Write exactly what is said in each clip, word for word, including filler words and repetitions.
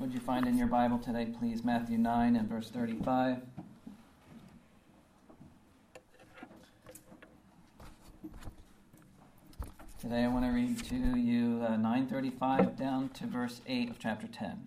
would you find in your Bible today, please? Matthew nine and verse thirty-five. Today I want to read to you uh, nine thirty-five down to verse eight of chapter ten.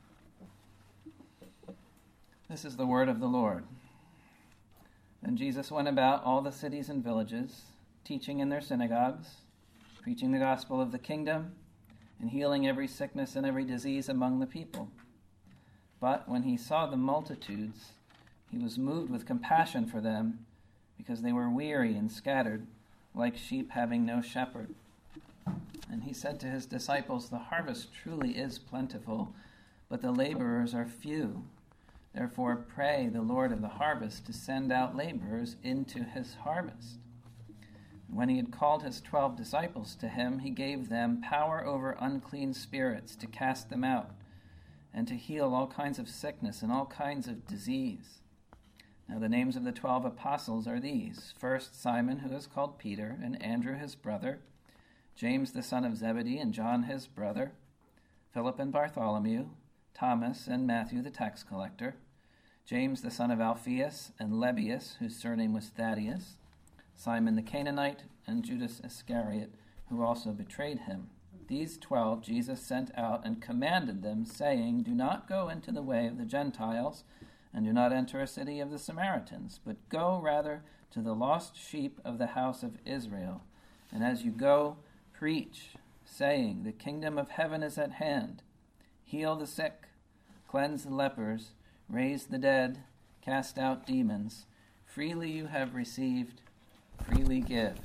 This is the word of the Lord. And Jesus went about all the cities and villages, teaching in their synagogues, preaching the gospel of the kingdom, and healing every sickness and every disease among the people. But when he saw the multitudes, he was moved with compassion for them, because they were weary and scattered, like sheep having no shepherd. And he said to his disciples, "The harvest truly is plentiful, but the laborers are few. Therefore pray the Lord of the harvest to send out laborers into his harvest." When he had called his twelve disciples to him, he gave them power over unclean spirits to cast them out, and to heal all kinds of sickness and all kinds of disease. Now the names of the twelve apostles are these: first, Simon, who is called Peter, and Andrew his brother, James the son of Zebedee, and John his brother, Philip and Bartholomew, Thomas and Matthew the tax collector, James the son of Alphaeus, and Lebbaeus, whose surname was Thaddeus, Simon the Canaanite, and Judas Iscariot, who also betrayed him. These twelve Jesus sent out and commanded them, saying, "Do not go into the way of the Gentiles, and do not enter a city of the Samaritans, but go rather to the lost sheep of the house of Israel. And as you go, preach, saying, the kingdom of heaven is at hand. Heal the sick, cleanse the lepers, raise the dead, cast out demons. Freely you have received, freely give."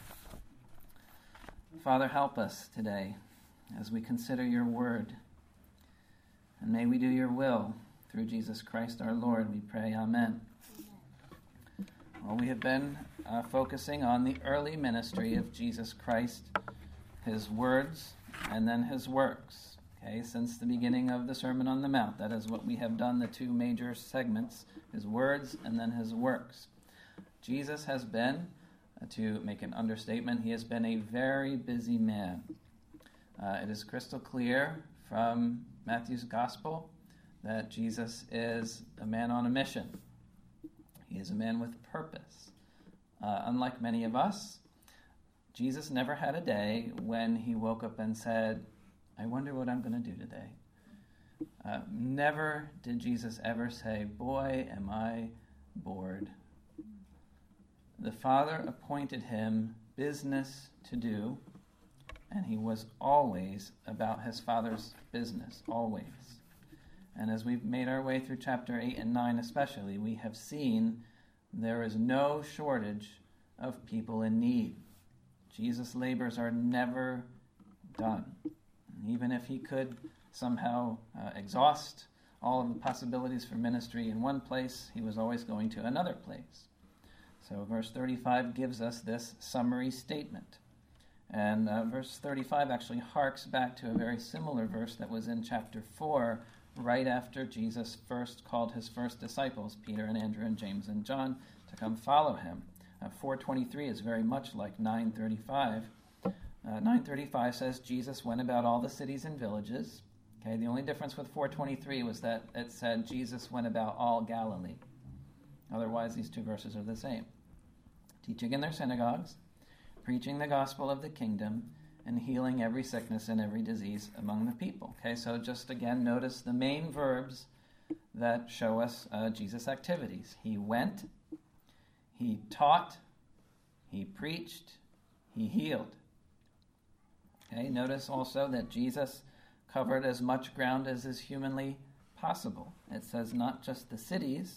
Father, help us today as we consider your word. And may we do your will through Jesus Christ our Lord, we pray. Amen. Well, we have been uh, focusing on the early ministry of Jesus Christ, his words, and then his works. Okay, since the beginning of the Sermon on the Mount, that is what we have done, the two major segments, his words and then his works. Jesus has been, uh, to make an understatement, he has been a very busy man. Uh, it is crystal clear from Matthew's Gospel that Jesus is a man on a mission. He is a man with purpose. Uh, unlike many of us, Jesus never had a day when he woke up and said, "I wonder what I'm going to do today." Uh, never did Jesus ever say, "Boy, am I bored." The Father appointed him business to do, and he was always about his Father's business, always. And as we've made our way through chapter eight and nine especially, we have seen there is no shortage of people in need. Jesus' labors are never done. And even if he could somehow uh, exhaust all of the possibilities for ministry in one place, he was always going to another place. So verse thirty-five gives us this summary statement. And uh, verse thirty-five actually harks back to a very similar verse that was in chapter four, right after Jesus first called his first disciples, Peter and Andrew and James and John, to come follow him. Uh, four twenty-three is very much like nine thirty-five. Uh, nine thirty-five says Jesus went about all the cities and villages. Okay, the only difference with four twenty-three was that it said Jesus went about all Galilee. Otherwise, these two verses are the same. Teaching in their synagogues, preaching the gospel of the kingdom, and healing every sickness and every disease among the people. Okay, so just again, notice the main verbs that show us uh, Jesus' activities. He went, he taught, he preached, he healed. Okay, notice also that Jesus covered as much ground as is humanly possible. It says not just the cities,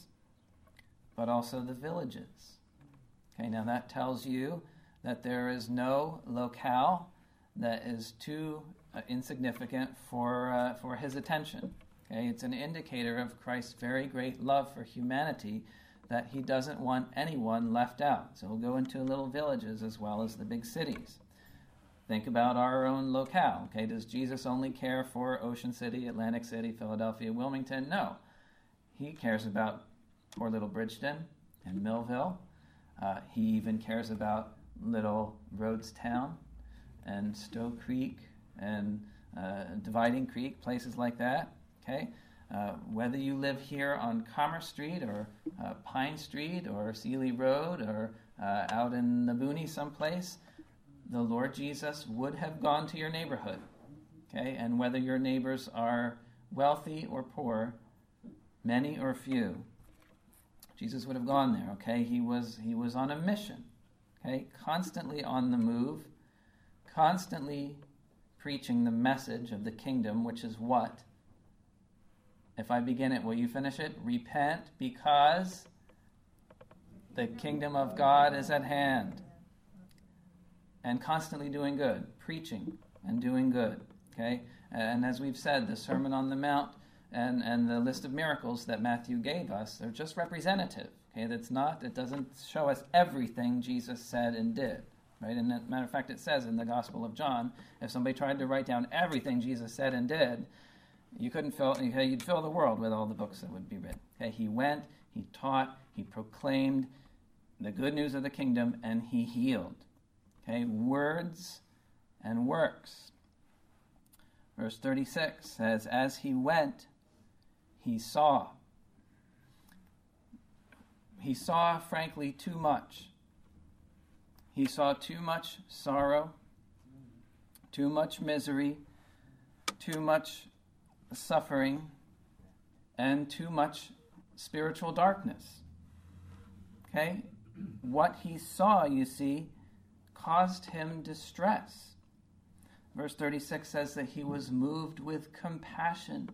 but also the villages. Okay, now that tells you that there is no locale that is too uh, insignificant for uh, for his attention. Okay, it's an indicator of Christ's very great love for humanity, that he doesn't want anyone left out. So we'll go into little villages as well as the big cities. Think about our own locale. Okay, does Jesus only care for Ocean City, Atlantic City, Philadelphia, Wilmington? No. He cares about poor little Bridgeton and Millville. Uh, he even cares about little Rhodestown and Stowe Creek and uh, Dividing Creek, places like that. okay? Uh, whether you live here on Commerce Street or uh, Pine Street or Sealy Road or uh, out in the boonies someplace, the Lord Jesus would have gone to your neighborhood, okay? And whether your neighbors are wealthy or poor, many or few, Jesus would have gone there, okay? He was he was on a mission, okay? Constantly on the move, constantly preaching the message of the kingdom, which is what? If I begin it, will you finish it? Repent because the kingdom of God is at hand. And constantly doing good, preaching and doing good, okay? And as we've said, the Sermon on the Mount and, and the list of miracles that Matthew gave us, they're just representative, okay? That's not, it doesn't show us everything Jesus said and did, right? And as a matter of fact, it says in the Gospel of John, if somebody tried to write down everything Jesus said and did, you couldn't fill, okay, you'd fill the world with all the books that would be written. Okay? He went, he taught, he proclaimed the good news of the kingdom, and he healed. Okay, words and works. Verse thirty-six says, as he went, he saw. He saw, frankly, too much. He saw too much sorrow, too much misery, too much suffering, and too much spiritual darkness. Okay? What he saw, you see, caused him distress. Verse thirty-six says that he was moved with compassion.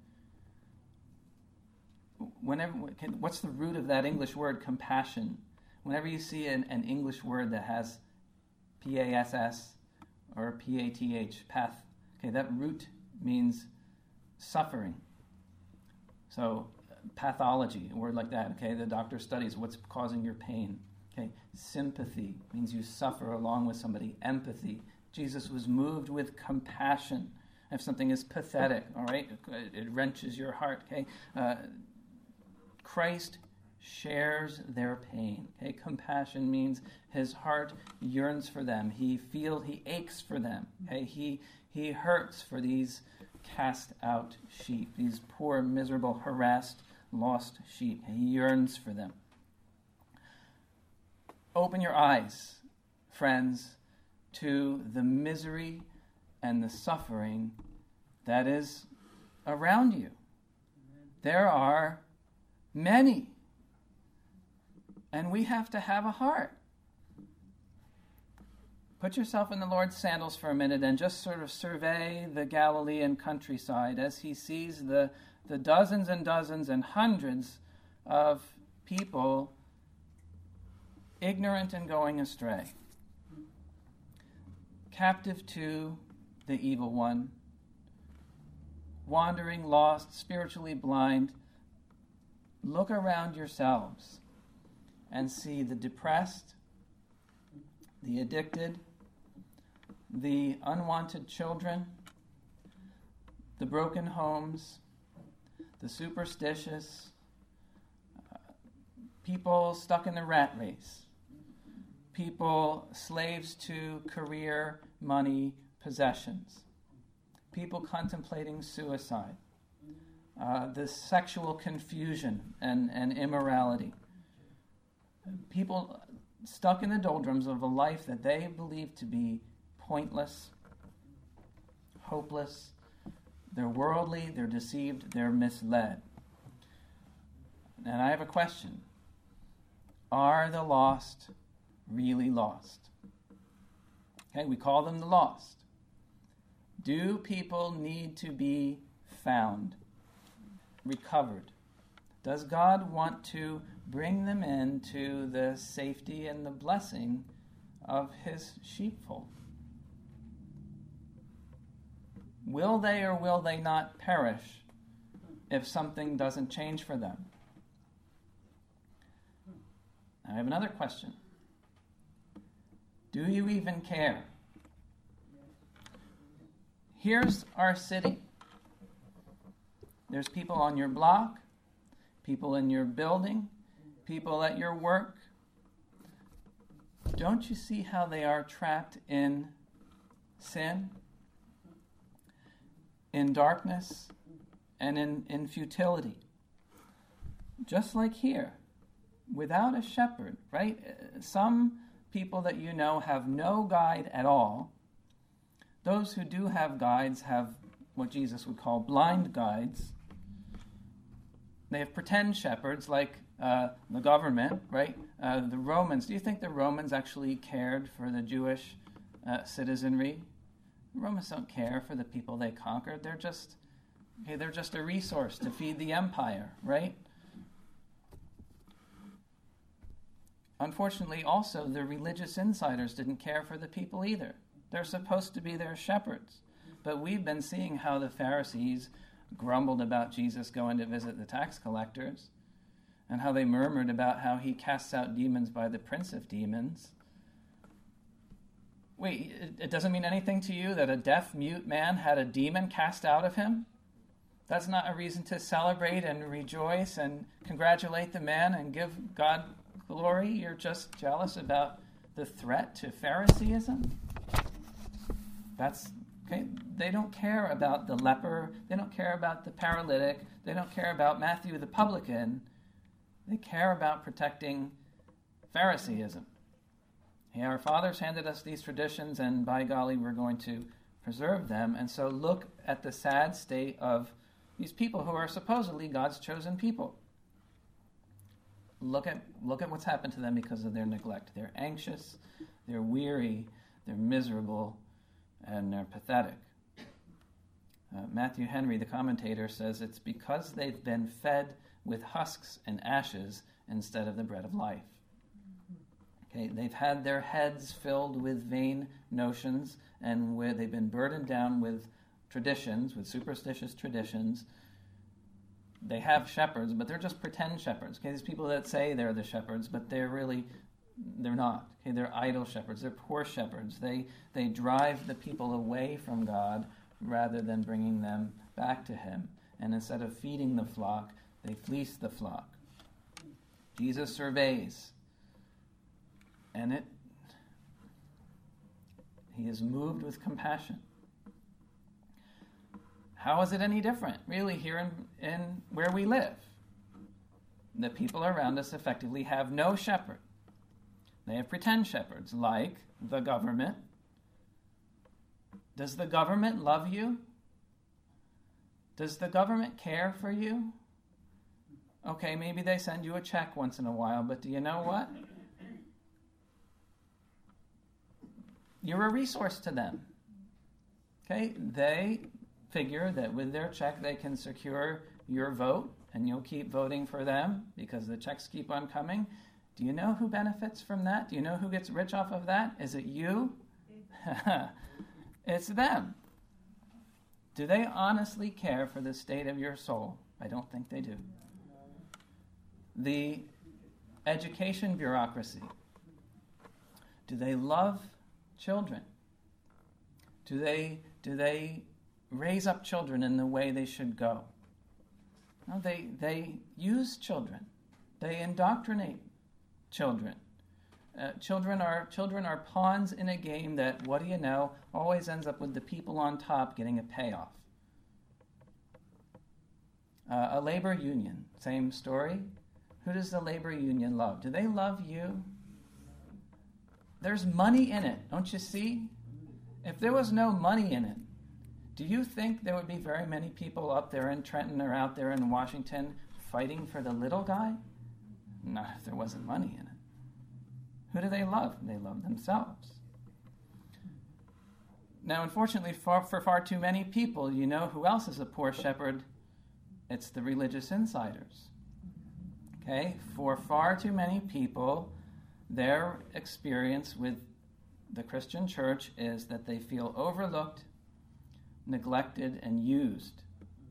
Whenever, what's the root of that English word, compassion? Whenever you see an, an English word that has P A S S or P A T H, path, okay, that root means suffering. So, pathology, a word like that, okay, the doctor studies what's causing your pain. Okay, sympathy means you suffer along with somebody. Empathy. Jesus was moved with compassion. If something is pathetic, all right, it, it wrenches your heart. Okay, uh, Christ shares their pain. Okay, compassion means his heart yearns for them. He feels, he aches for them. Okay, he he hurts for these cast out sheep, these poor, miserable, harassed, lost sheep. He yearns for them. Open your eyes, friends, to the misery and the suffering that is around you. There are many, and we have to have a heart. Put yourself in the Lord's sandals for a minute and just sort of survey the Galilean countryside as he sees the, the dozens and dozens and hundreds of people ignorant and going astray, captive to the evil one, wandering, lost, spiritually blind. Look around yourselves and see the depressed, the addicted, the unwanted children, the broken homes, the superstitious, uh, people stuck in the rat race, people slaves to career, money, possessions, people contemplating suicide, uh, the sexual confusion and, and immorality, people stuck in the doldrums of a life that they believe to be pointless, hopeless. They're worldly, they're deceived, they're misled. And I have a question. Are the lost really lost? Okay, we call them the lost. Do people need to be found, recovered? Does God want to bring them into the safety and the blessing of his sheepfold? Will they or will they not perish if something doesn't change for them? I have another question. Do you even care? Here's our city. There's people on your block, people in your building, people at your work. Don't you see how they are trapped in sin, in darkness, and in, in futility. Just like here, without a shepherd, right? Some people that you know have no guide at all. Those who do have guides have what Jesus would call blind guides. They have pretend shepherds like uh, the government, right? Uh, the Romans. Do you think the Romans actually cared for the Jewish uh, citizenry? The Romans don't care for the people they conquered. They're just, okay, they're just a resource to feed the empire, right? Unfortunately, also, the religious insiders didn't care for the people either. They're supposed to be their shepherds. But we've been seeing how the Pharisees grumbled about Jesus going to visit the tax collectors, and how they murmured about how he casts out demons by the prince of demons. Wait, it doesn't mean anything to you that a deaf, mute man had a demon cast out of him? That's not a reason to celebrate and rejoice and congratulate the man and give God glory? You're just jealous about the threat to Phariseeism? That's, okay, they don't care about the leper, they don't care about the paralytic, they don't care about Matthew the publican. They care about protecting Phariseeism. Hey, our fathers handed us these traditions, and by golly, we're going to preserve them. And so look at the sad state of these people who are supposedly God's chosen people. Look at look at what's happened to them because of their neglect. They're anxious, they're weary, they're miserable, and they're pathetic. Uh, Matthew Henry, the commentator, says it's because they've been fed with husks and ashes instead of the bread of life. Okay, they've had their heads filled with vain notions, and where they've been burdened down with traditions, with superstitious traditions. They have shepherds, but they're just pretend shepherds. Okay, these people that say they're the shepherds, but they're really, they're not. Okay, they're idol shepherds. They're poor shepherds. They they drive the people away from God rather than bringing them back to Him. And instead of feeding the flock, they fleece the flock. Jesus surveys, and it He is moved with compassion. How is it any different, really, here in, in where we live? The people around us effectively have no shepherd. They have pretend shepherds, like the government. Does the government love you? Does the government care for you? Okay, maybe they send you a check once in a while, but do you know what? You're a resource to them. Okay, they figure that with their check they can secure your vote, and you'll keep voting for them because the checks keep on coming. Do you know who benefits from that? Do you know who gets rich off of that? Is it you? It's them. Do they honestly care for the state of your soul? I don't think they do. The education bureaucracy. Do they love children? Do they do they raise up children in the way they should go? No, they they use children. They indoctrinate children. Uh, children are children are pawns in a game that, what do you know, always ends up with the people on top getting a payoff. Uh, a labor union, same story. Who does the labor union love? Do they love you? There's money in it, don't you see? If there was no money in it, do you think there would be very many people up there in Trenton or out there in Washington fighting for the little guy? Not if there wasn't money in it. Who do they love? They love themselves. Now, unfortunately, for, for far too many people, you know who else is a poor shepherd? It's the religious insiders. Okay? For far too many people, their experience with the Christian church is that they feel overlooked, neglected, and used.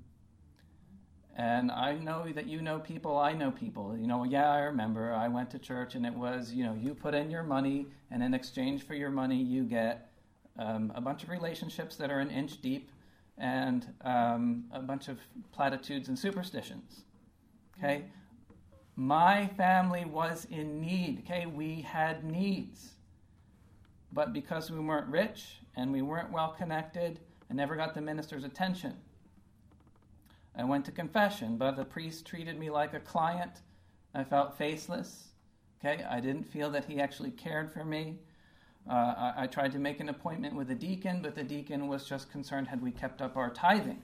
And I know that you know people, I know people. You know, yeah, I remember I went to church and it was, you know, you put in your money and in exchange for your money you get um, a bunch of relationships that are an inch deep and um, a bunch of platitudes and superstitions. Okay? My family was in need. Okay? We had needs. But because we weren't rich and we weren't well connected, I never got the minister's attention. I went to confession, but the priest treated me like a client. I felt faceless. Okay, I didn't feel that he actually cared for me. Uh, I, I tried to make an appointment with a deacon, but the deacon was just concerned had we kept up our tithing.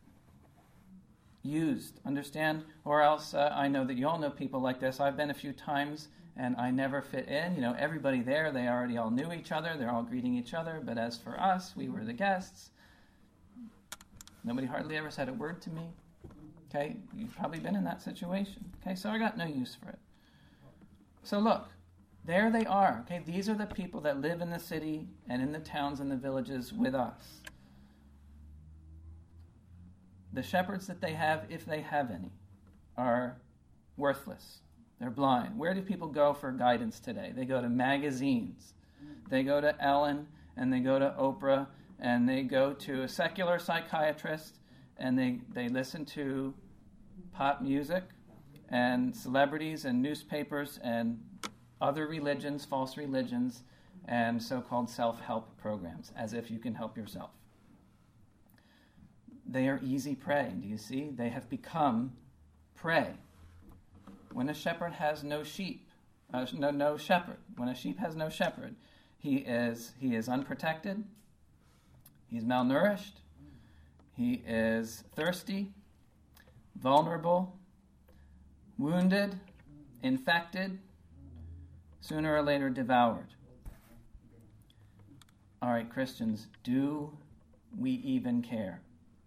Used, understand? Or else, uh, I know that you all know people like this. I've been a few times, and I never fit in. You know, everybody there, they already all knew each other. They're all greeting each other. But as for us, we were the guests. Nobody hardly ever said a word to me. Okay, you've probably been in that situation. Okay, so I got no use for it. So look, there they are. Okay, these are the people that live in the city and in the towns and the villages with us. The shepherds that they have, if they have any, are worthless. They're blind. Where do people go for guidance today? They go to magazines. They go to Ellen, and they go to Oprah, and they go to a secular psychiatrist, and they, they listen to pop music and celebrities and newspapers and other religions, false religions, and so-called self-help programs, as if you can help yourself. They are easy prey. Do you see? They have become prey. When a shepherd has no sheep, uh, no no shepherd. When a sheep has no shepherd, he is he is unprotected. He's malnourished. He is thirsty, vulnerable, wounded, infected, sooner or later devoured. All right, Christians, do we even care?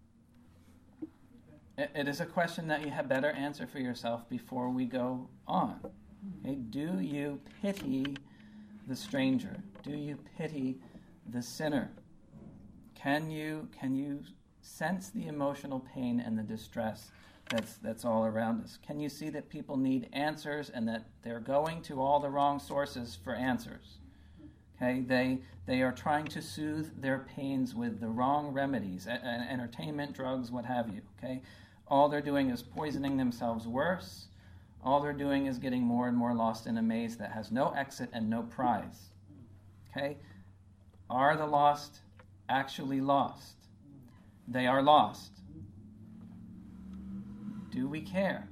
It is a question that you had better answer for yourself before we go on. Okay? Do you pity the stranger? Do you pity the sinner? Can you can you sense the emotional pain and the distress that's that's all around us? Can you see that people need answers and that they're going to all the wrong sources for answers? Okay, they they are trying to soothe their pains with the wrong remedies, a- a- entertainment, drugs, what have you. Okay. All they're doing is poisoning themselves worse. All they're doing is getting more and more lost in a maze that has no exit and no prize. Okay? Are the lost actually lost? They are lost. Do we care?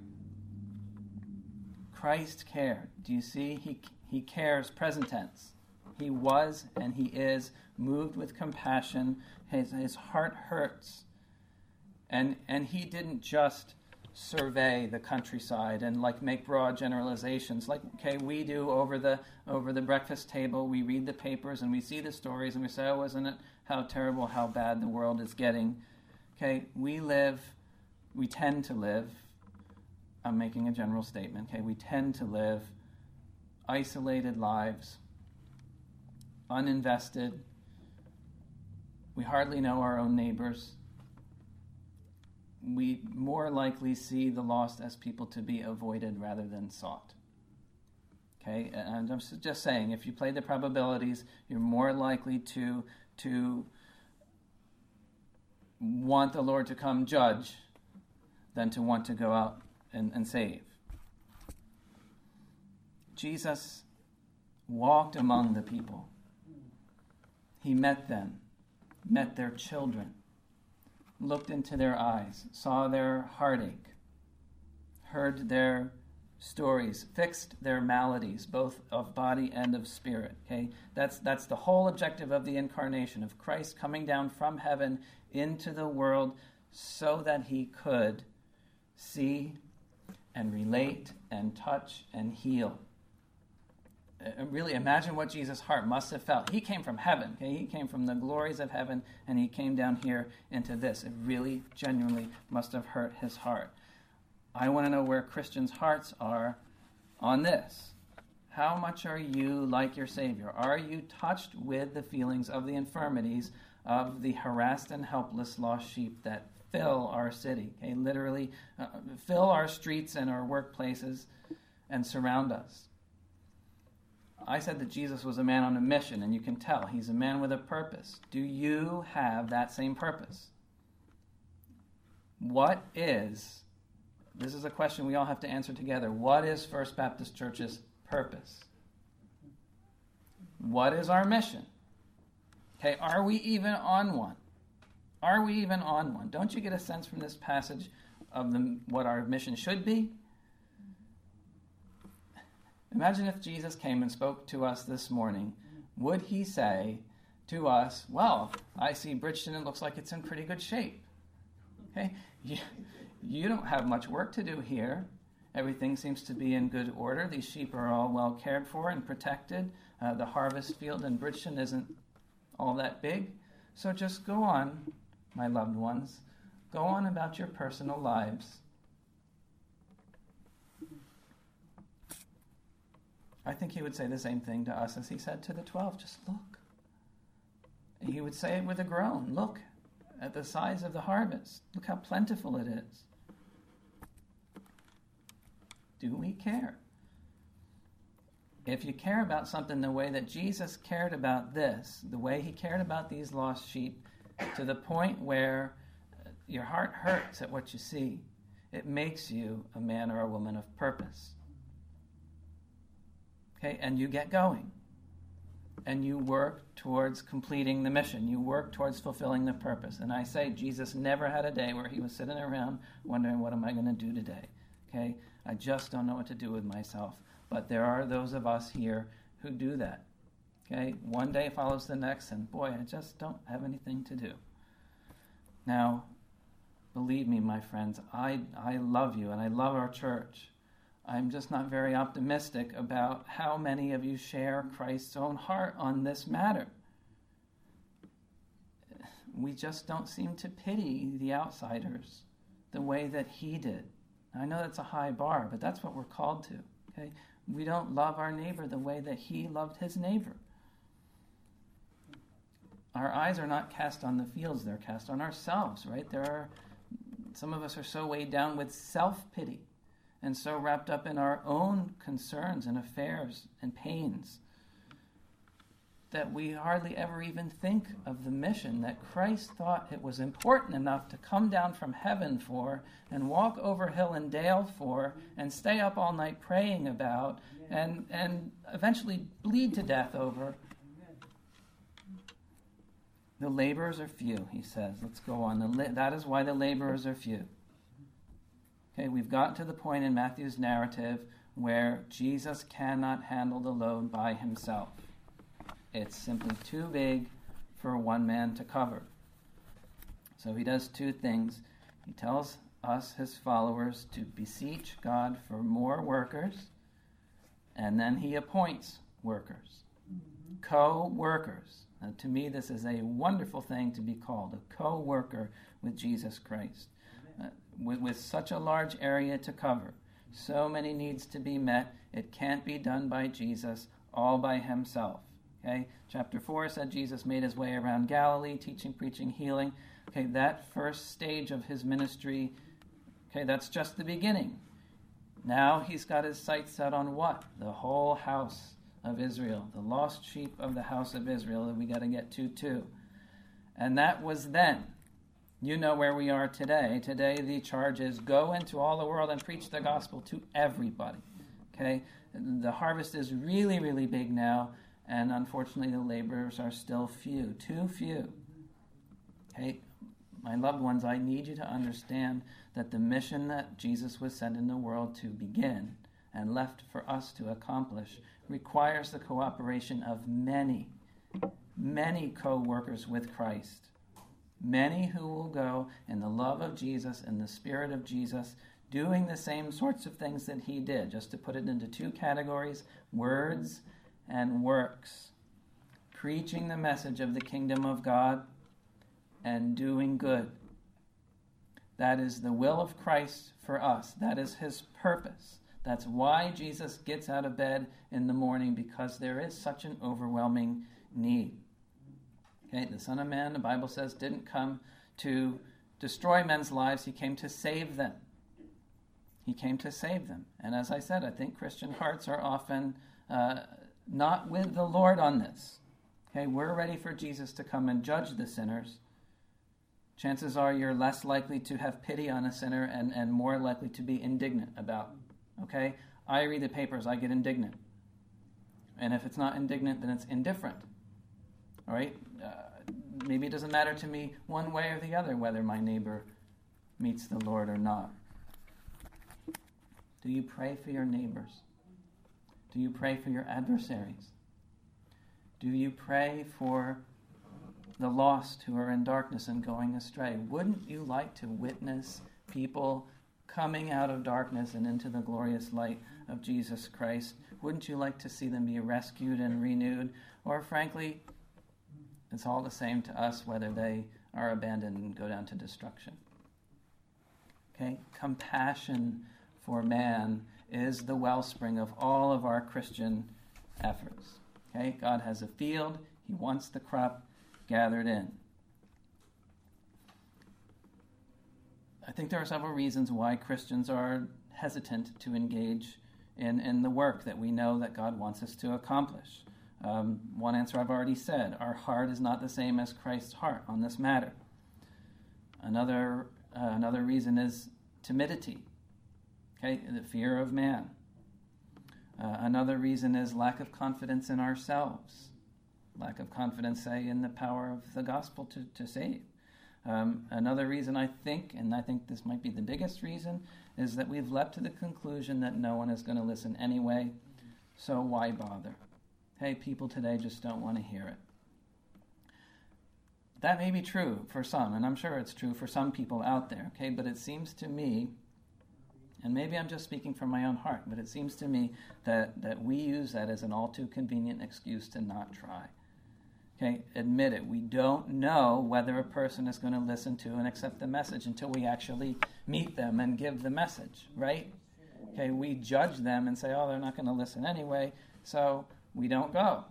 Christ cared. Do you see? He, he cares, present tense. He was and he is moved with compassion. His, his heart hurts. And and he didn't just survey the countryside and like make broad generalizations like okay we do over the over the breakfast table. We read the papers and we see the stories and we say, oh, isn't it how terrible, how bad the world is getting? Okay, we live, we tend to live. I'm making a general statement. Okay, we tend to live isolated lives, uninvested. We hardly know our own neighbors. We more likely see the lost as people to be avoided rather than sought. Okay, and I'm just saying, if you play the probabilities, you're more likely to to want the Lord to come judge than to want to go out and, and save. Jesus walked among the people. He met them, met their children, looked into their eyes, saw their heartache, heard their stories, fixed their maladies, both of body and of spirit. Okay, that's that's the whole objective of the incarnation, of Christ coming down from heaven into the world so that he could see and relate and touch and heal. Really imagine what Jesus' heart must have felt. He came from heaven. Okay? He came from the glories of heaven, and he came down here into this. It really, genuinely must have hurt his heart. I want to know where Christians' hearts are on this. How much are you like your Savior? Are you touched with the feelings of the infirmities of the harassed and helpless lost sheep that fill our city? Okay? Literally uh, fill our streets and our workplaces and surround us. I said that Jesus was a man on a mission, and you can tell he's a man with a purpose. Do you have that same purpose? What is, this is a question we all have to answer together, what is First Baptist Church's purpose? What is our mission? Okay, are we even on one? Are we even on one? Don't you get a sense from this passage of the, what our mission should be? Imagine if Jesus came and spoke to us this morning. Would he say to us, well, I see Bridgeton, it looks like it's in pretty good shape. Okay, you, you don't have much work to do here. Everything seems to be in good order. These sheep are all well cared for and protected. Uh, the harvest field in Bridgeton isn't all that big. So just go on, my loved ones. Go on about your personal lives. I think he would say the same thing to us as he said to the twelve. Just look. He would say it with a groan. Look at the size of the harvest. Look how plentiful it is. Do we care? If you care about something the way that Jesus cared about this, the way he cared about these lost sheep, to the point where your heart hurts at what you see, it makes you a man or a woman of purpose. Okay, and you get going. And you work towards completing the mission. You work towards fulfilling the purpose. And I say, Jesus never had a day where he was sitting around wondering, what am I going to do today? Okay, I just don't know what to do with myself. But there are those of us here who do that. Okay, one day follows the next, and boy, I just don't have anything to do. Now, believe me, my friends, I, I love you, and I love our church. I'm just not very optimistic about how many of you share Christ's own heart on this matter. We just don't seem to pity the outsiders the way that he did. I know that's a high bar, but that's what we're called to. Okay? We don't love our neighbor the way that he loved his neighbor. Our eyes are not cast on the fields, they're cast on ourselves, right? There are, some of us are so weighed down with self-pity and so wrapped up in our own concerns and affairs and pains that we hardly ever even think of the mission that Christ thought it was important enough to come down from heaven for and walk over hill and dale for and stay up all night praying about and, and eventually bleed to death over. The laborers are few, he says. Let's go on. The la- that is why the laborers are few. Okay, we've gotten to the point in Matthew's narrative where Jesus cannot handle the load by himself. It's simply too big for one man to cover. So he does two things. He tells us, his followers, to beseech God for more workers, and then he appoints workers, mm-hmm. co-workers. Now, to me, this is a wonderful thing to be called, a co-worker with Jesus Christ. Uh, with, with such a large area to cover, so many needs to be met, it can't be done by Jesus all by himself. Okay, chapter four said Jesus made his way around Galilee, teaching, preaching, healing. Okay, that first stage of his ministry, okay, that's just the beginning. Now he's got his sights set on what? The whole house of Israel, the lost sheep of the house of Israel that we got to get to too. And that was then. You know where we are today. Today the charge is go into all the world and preach the gospel to everybody. Okay, the harvest is really, really big now. And unfortunately, the laborers are still few, too few. Okay, my loved ones, I need you to understand that the mission that Jesus was sent in the world to begin and left for us to accomplish requires the cooperation of many, many co-workers with Christ. Many who will go in the love of Jesus, in the spirit of Jesus, doing the same sorts of things that he did. Just to put it into two categories, words and works, preaching the message of the kingdom of God and doing good. That is the will of Christ for us. That is his purpose. That's why Jesus gets out of bed in the morning, because there is such an overwhelming need. Okay, the Son of Man, the Bible says, didn't come to destroy men's lives. He came to save them. He came to save them. And as I said, I think Christian hearts are often uh, not with the Lord on this. Okay, we're ready for Jesus to come and judge the sinners. Chances are you're less likely to have pity on a sinner and, and more likely to be indignant about. Okay, I read the papers, I get indignant. And if it's not indignant, then it's indifferent. All right? Uh, maybe it doesn't matter to me one way or the other whether my neighbor meets the Lord or not. Do you pray for your neighbors? Do you pray for your adversaries? Do you pray for the lost who are in darkness and going astray? Wouldn't you like to witness people coming out of darkness and into the glorious light of Jesus Christ? Wouldn't you like to see them be rescued and renewed? Or frankly, it's all the same to us whether they are abandoned and go down to destruction. Okay? Compassion for man is the wellspring of all of our Christian efforts. Okay? God has a field. He wants the crop gathered in. I think there are several reasons why Christians are hesitant to engage in, in the work that we know that God wants us to accomplish. Um, one answer I've already said, our heart is not the same as Christ's heart on this matter. Another, uh, another reason is timidity, okay, the fear of man. Uh, another reason is lack of confidence in ourselves, lack of confidence, say, in the power of the gospel to, to save. Um, another reason, I think, and I think this might be the biggest reason, is that we've leapt to the conclusion that no one is going to listen anyway, so why bother? Hey, people today just don't want to hear it. That may be true for some, and I'm sure it's true for some people out there, okay? But it seems to me, and maybe I'm just speaking from my own heart, but it seems to me that, that we use that as an all too convenient excuse to not try. Okay, admit it. We don't know whether a person is going to listen to and accept the message until we actually meet them and give the message, right? Okay, we judge them and say, oh, they're not going to listen anyway, so we don't go.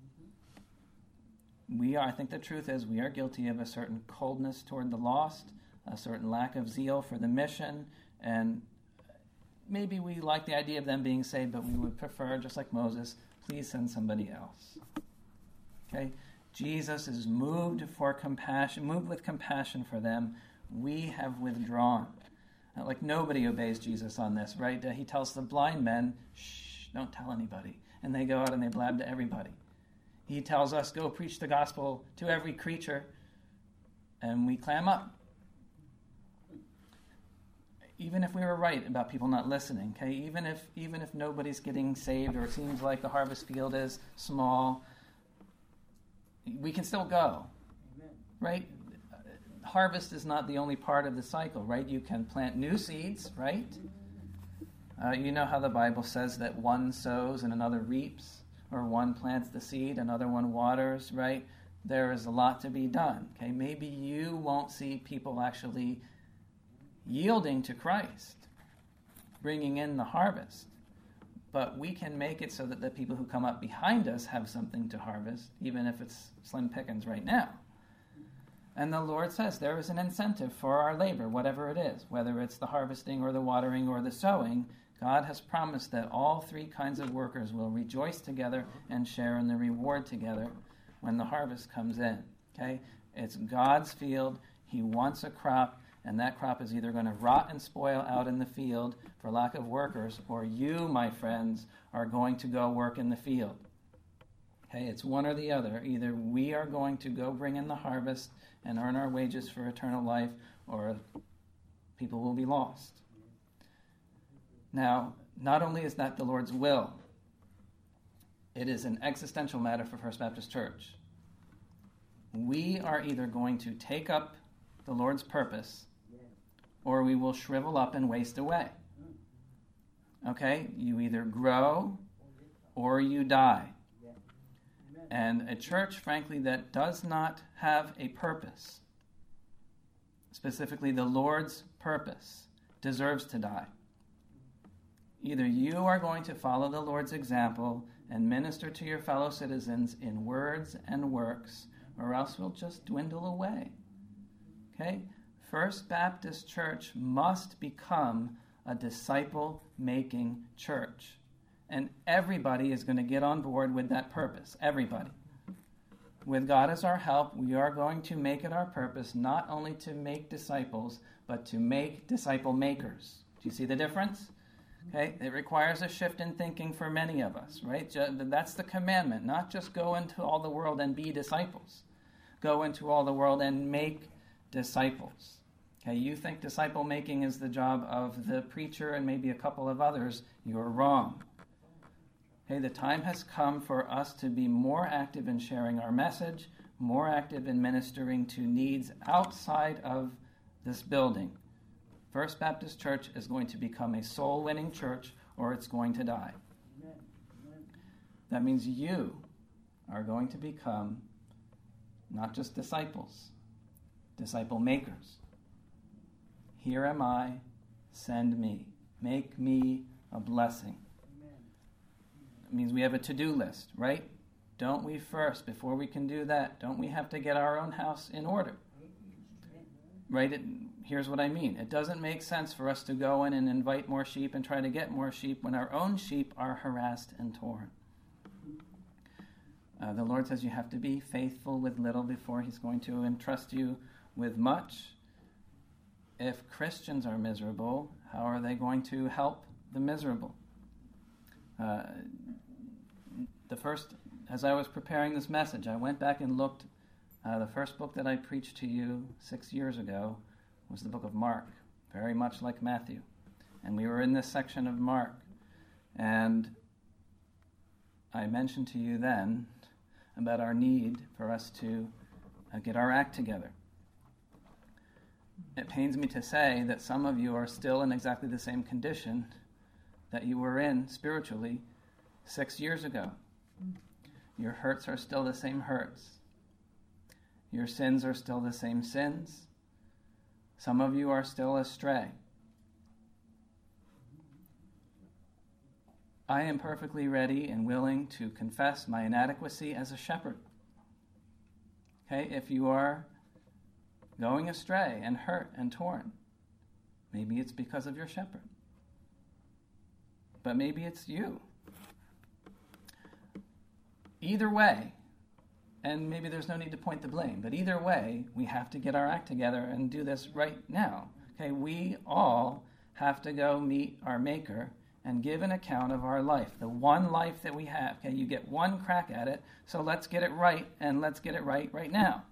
We are, I think the truth is we are guilty of a certain coldness toward the lost, a certain lack of zeal for the mission, and maybe we like the idea of them being saved, but we would prefer, just like Moses, please send somebody else. Okay? Jesus is moved for compassion, moved with compassion for them. We have withdrawn. Uh, like nobody obeys Jesus on this, right? Uh, he tells the blind men, shh, don't tell anybody. And they go out and they blab to everybody. He tells us, go preach the gospel to every creature, and we clam up. Even if we were right about people not listening, okay? Even if even if nobody's getting saved or it seems like the harvest field is small, we can still go, Amen. Right? Harvest is not the only part of the cycle, right? You can plant new seeds, right? Uh, you know how the Bible says that one sows and another reaps, or one plants the seed, another one waters, right? There is a lot to be done, okay? Maybe you won't see people actually yielding to Christ, bringing in the harvest. But we can make it so that the people who come up behind us have something to harvest, even if it's slim pickings right now. And the Lord says there is an incentive for our labor, whatever it is, whether it's the harvesting or the watering or the sowing. God has promised that all three kinds of workers will rejoice together and share in the reward together when the harvest comes in. Okay? It's God's field. He wants a crop. And that crop is either going to rot and spoil out in the field for lack of workers, or you, my friends, are going to go work in the field. Okay, it's one or the other. Either we are going to go bring in the harvest and earn our wages for eternal life, or people will be lost. Now, not only is that the Lord's will, it is an existential matter for First Baptist Church. We are either going to take up the Lord's purpose, or we will shrivel up and waste away. Okay? You either grow or you die. And a church, frankly, that does not have a purpose, specifically the Lord's purpose, deserves to die. Either you are going to follow the Lord's example and minister to your fellow citizens in words and works, or else we'll just dwindle away. Okay? First Baptist Church must become a disciple-making church. And everybody is going to get on board with that purpose. Everybody. With God as our help, we are going to make it our purpose not only to make disciples, but to make disciple makers. Do you see the difference? Okay? It requires a shift in thinking for many of us, right? That's the commandment, not just go into all the world and be disciples. go into all the world and make disciples. Okay, you think disciple making is the job of the preacher and maybe a couple of others. You're wrong. Okay, the time has come for us to be more active in sharing our message, more active in ministering to needs outside of this building. First Baptist Church is going to become a soul-winning church, or it's going to die. Amen. That means you are going to become not just disciples, disciple makers. Here am I, send me. Make me a blessing. Amen. It means we have a to-do list, right? Don't we first, before we can do that, don't we have to get our own house in order? Right? It, here's what I mean. It doesn't make sense for us to go in and invite more sheep and try to get more sheep when our own sheep are harassed and torn. Uh, the Lord says you have to be faithful with little before He's going to entrust you with much. If Christians are miserable, how are they going to help the miserable? Uh, the first, as I was preparing this message, I went back and looked. Uh, the first book that I preached to you six years ago was the book of Mark, very much like Matthew. And we were in this section of Mark. And I mentioned to you then about our need for us to uh, get our act together. It pains me to say that some of you are still in exactly the same condition that you were in spiritually six years ago. Your hurts are still the same hurts. Your sins are still the same sins. Some of you are still astray. I am perfectly ready and willing to confess my inadequacy as a shepherd. Okay, if you are going astray and hurt and torn, maybe it's because of your shepherd. But maybe it's you. Either way, and maybe there's no need to point the blame, but either way, we have to get our act together and do this right now. Okay, we all have to go meet our Maker and give an account of our life, the one life that we have. Okay, you get one crack at it, so let's get it right, and let's get it right right now.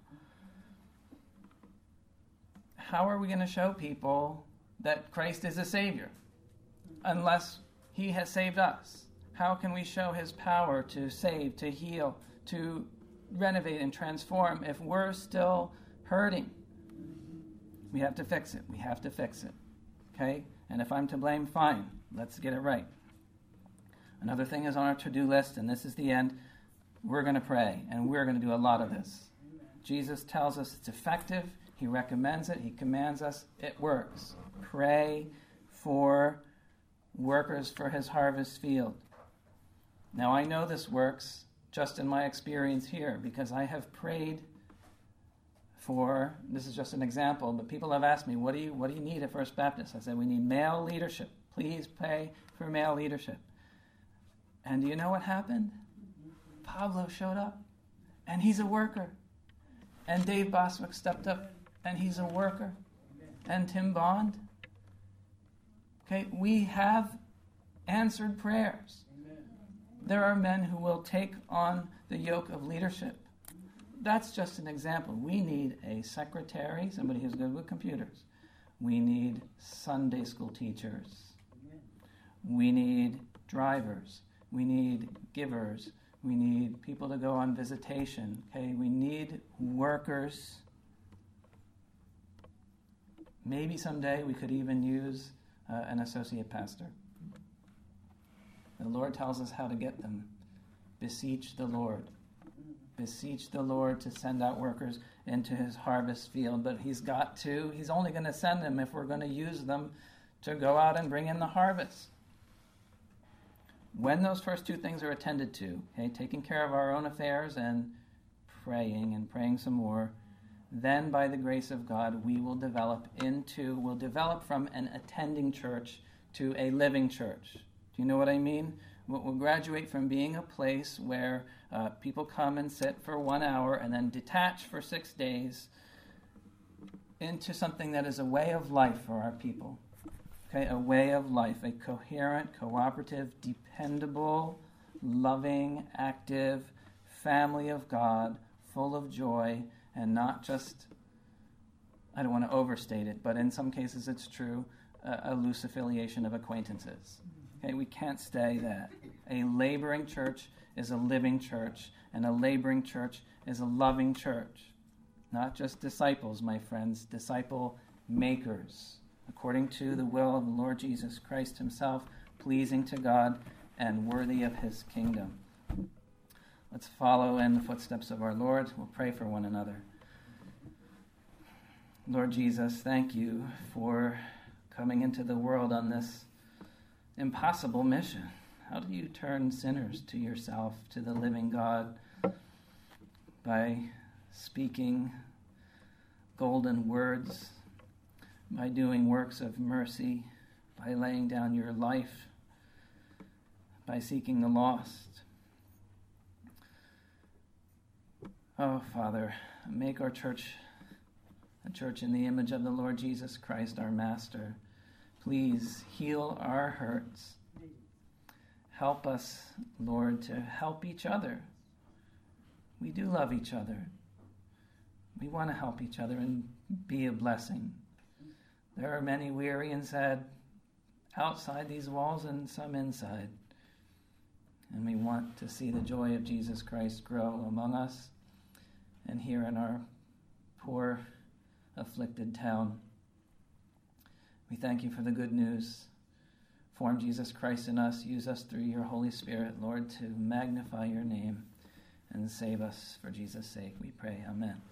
How are we going to show people that Christ is a Savior unless He has saved us? How can we show His power to save, to heal, to renovate and transform if we're still hurting? We have to fix it. We have to fix it. Okay? And if I'm to blame, fine. Let's get it right. Another thing is on our to-do list, and this is the end. We're going to pray, and we're going to do a lot of this. Jesus tells us it's effective. He recommends it. He commands us. It works. Pray for workers for His harvest field. Now, I know this works just in my experience here, because I have prayed for, this is just an example, but people have asked me, what do you what do you need at First Baptist? I said, we need male leadership. Please pray for male leadership. And do you know what happened? Pablo showed up, and he's a worker. And Dave Boswick stepped up, and he's a worker. And Tim Bond. Okay, we have answered prayers. There are men who will take on the yoke of leadership. That's just an example. We need a secretary, somebody who's good with computers. We need Sunday school teachers. We need drivers. We need givers. We need people to go on visitation. Okay, we need workers. Maybe someday we could even use uh, an associate pastor. The Lord tells us how to get them. Beseech the Lord. Beseech the Lord to send out workers into His harvest field. But He's got to, He's only going to send them if we're going to use them to go out and bring in the harvest. When those first two things are attended to, okay, taking care of our own affairs and praying and praying some more, then by the grace of God, we will develop into, we'll develop from an attending church to a living church. Do you know what I mean? We'll graduate from being a place where uh, people come and sit for one hour and then detach for six days into something that is a way of life for our people. Okay, a way of life, a coherent, cooperative, dependable, loving, active family of God, full of joy and not just, I don't want to overstate it, but in some cases it's true, a, a loose affiliation of acquaintances. Okay, we can't stay that. A laboring church is a living church, and a laboring church is a loving church. Not just disciples, my friends, disciple makers, according to the will of the Lord Jesus Christ himself, pleasing to God and worthy of his kingdom. Let's follow in the footsteps of our Lord. We'll pray for one another. Lord Jesus, thank you for coming into the world on this impossible mission. How do you turn sinners to yourself, to the living God? By speaking golden words, by doing works of mercy, by laying down your life, by seeking the lost. Oh, Father, make our church a church in the image of the Lord Jesus Christ, our Master. Please heal our hurts. Help us, Lord, to help each other. We do love each other. We want to help each other and be a blessing. There are many weary and sad outside these walls and some inside. And we want to see the joy of Jesus Christ grow among us and here in our poor, afflicted town. We thank you for the good news. Form Jesus Christ in us. Use us through your Holy Spirit, Lord, to magnify your name and save us for Jesus' sake. We pray. Amen.